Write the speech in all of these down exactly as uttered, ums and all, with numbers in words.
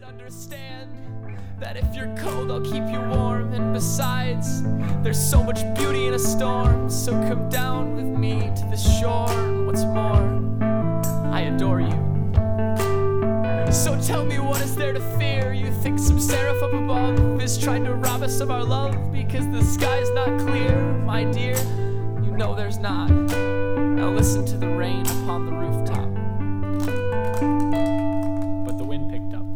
said understand that if you're cold I'll keep you warm, and besides there's so much beauty in a storm, so come down with me to the shore. And what's more, I adore you. So tell me, what is there to fear? You think some seraph up above is trying to rob us of our love because the sky's not clear? My dear, you know there's not. Now listen to the rain upon the rooftop. But the wind picked up.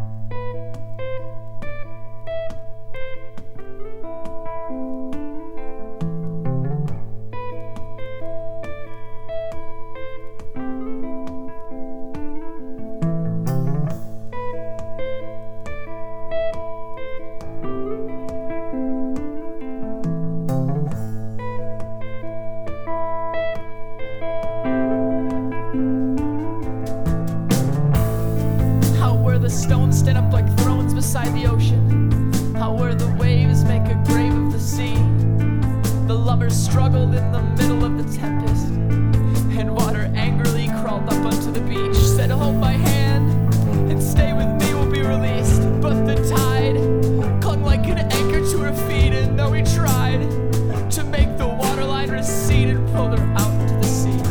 The stones stand up like thrones beside the ocean. How where the waves make a grave of the sea. The lovers struggled in the middle of the tempest, and water angrily crawled up onto the beach. Said, hold my hand and stay with me, we'll be released. But the tide clung like an anchor to her feet, and though he tried to make the waterline recede, and pulled her out to the sea.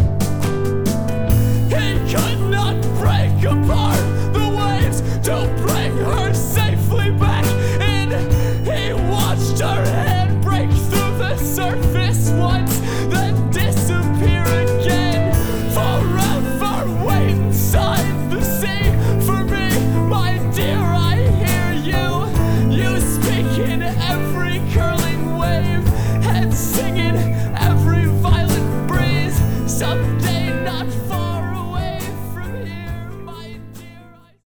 He could not break apart. Don't break